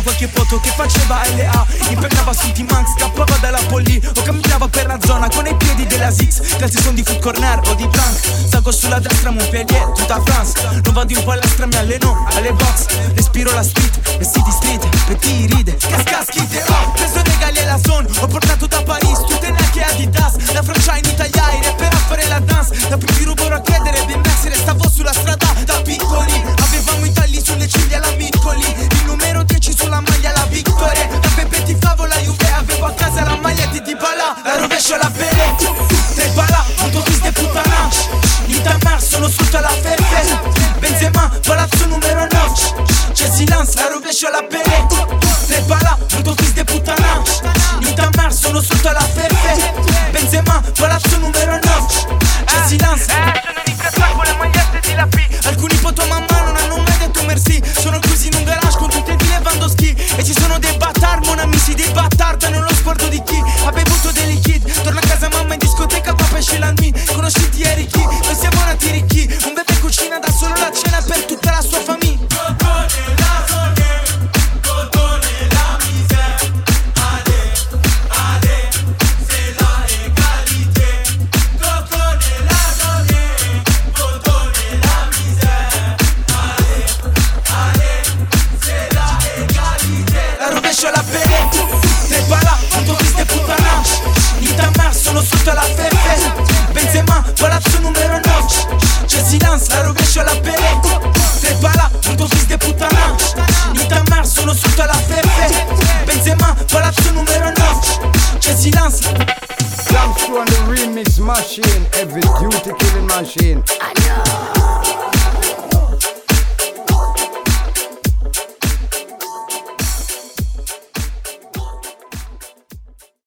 qualche foto che faceva LA, impegnava sul T-Max, scappava dalla Polly o camminava per la zona con i piedi della Six. Calzi son di food corner o di Blanc, salgo sulla destra Montpellier, tutta France. Non vado in palestra, mi alleno alle box, respiro la street, le city street, petit ride, cascaschite. Ho preso regali alla zone, ho portato da Paris tutte neanche Adidas, la Francia in Italia, i rapper a fare la dance. Da più ti rubano a credere, BMX restavo sulla strada da piccoli. Avevamo i tagli sulle ciglia la Miccoli, il numero 10 sulla maglia la Victoria. Da Pepe ti favo la Juve, avevo a casa la maglia di Dybala, la rovescio alla Pele, tre bala, autobus de puttana. Itamar sono sotto la Fefe, Benzema, palazzo numero 9. C'è silenzio, la rovescio alla Pele, tre bala, autobus de puttana. Itamar sono sotto la Fefe, Benzema, palazzo numero 9. C'è silenzio, sono in casa con le magliette di la P. Alcuni foto mamma non hanno mai detto merci. Sono chiusi in un garage con tutti i Lewandowski. E ci sono dei bâtard, mon amici, dei bâtard. Hanno lo sguardo di chi ha bevuto dei liquidi. Torna a casa mamma in discoteca, papà esce la nuit. Conosciti eri chi? Noi siamo nati ricchi. Un bebè cucina da solo la cena per tutta la sua famiglia. La Pele, tre bala, autobus de puttana. Itamar sono sotto la Fefe, Benzema, palazzo numero 9. C'è silenzio, la rovescio alla Pele, tre bala, autobus de puttana. Itamar sono sotto la Fefe, Benzema, palazzo numero 9. C'è silenzio. Jump on the remix machine, every duty killing machine. I know.